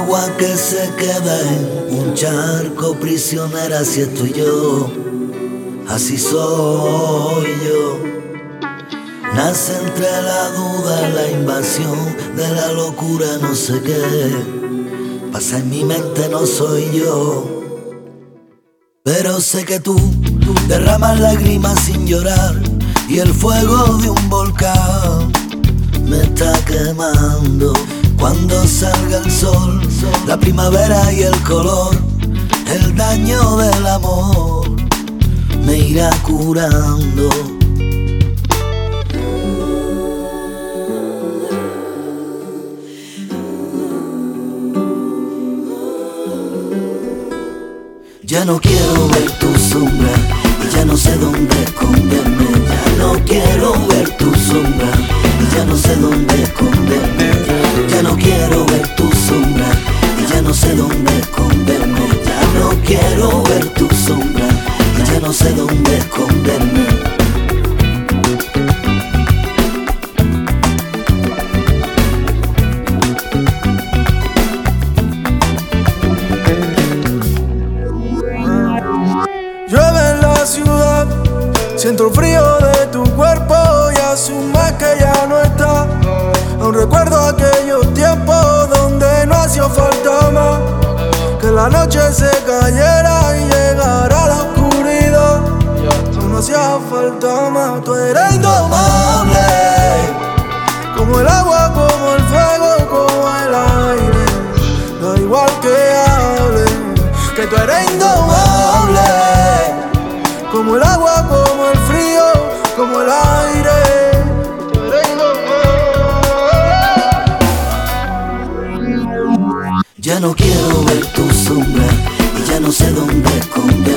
agua que se queda en un charco prisionera, así estoy yo, así soy yo. Nace entre la duda, la invasión de la locura, no sé qué pasa en mi mente, no soy yo. Pero sé que tú derramas lágrimas sin llorar, y el fuego de un volcán me está quemando. Cuando salga el sol, la primavera y el color, el daño del amor me irá curando. Ya no quiero ver tu sombra y ya no sé dónde esconderme. Ya no quiero ver tu sombra y ya no sé dónde esconderme. Ya no quiero ver tu sombra y ya no sé dónde esconderme. Ya no quiero ver tu sombra y ya no sé dónde esconderme. Llueve en la ciudad, siento el frío de tu cuerpo y asume que ya no está. Aún recuerdo aquellos tiempos donde no hacía falta más que la noche se cayera y llegara la oscuridad. No hacía falta más, tú eres indomable, como el agua, como el fuego, como el aire. Da igual que hable, que tú eres indomable, como el agua, como el frío, como el aire. Ya no quiero ver tu sombra y ya no sé dónde esconder.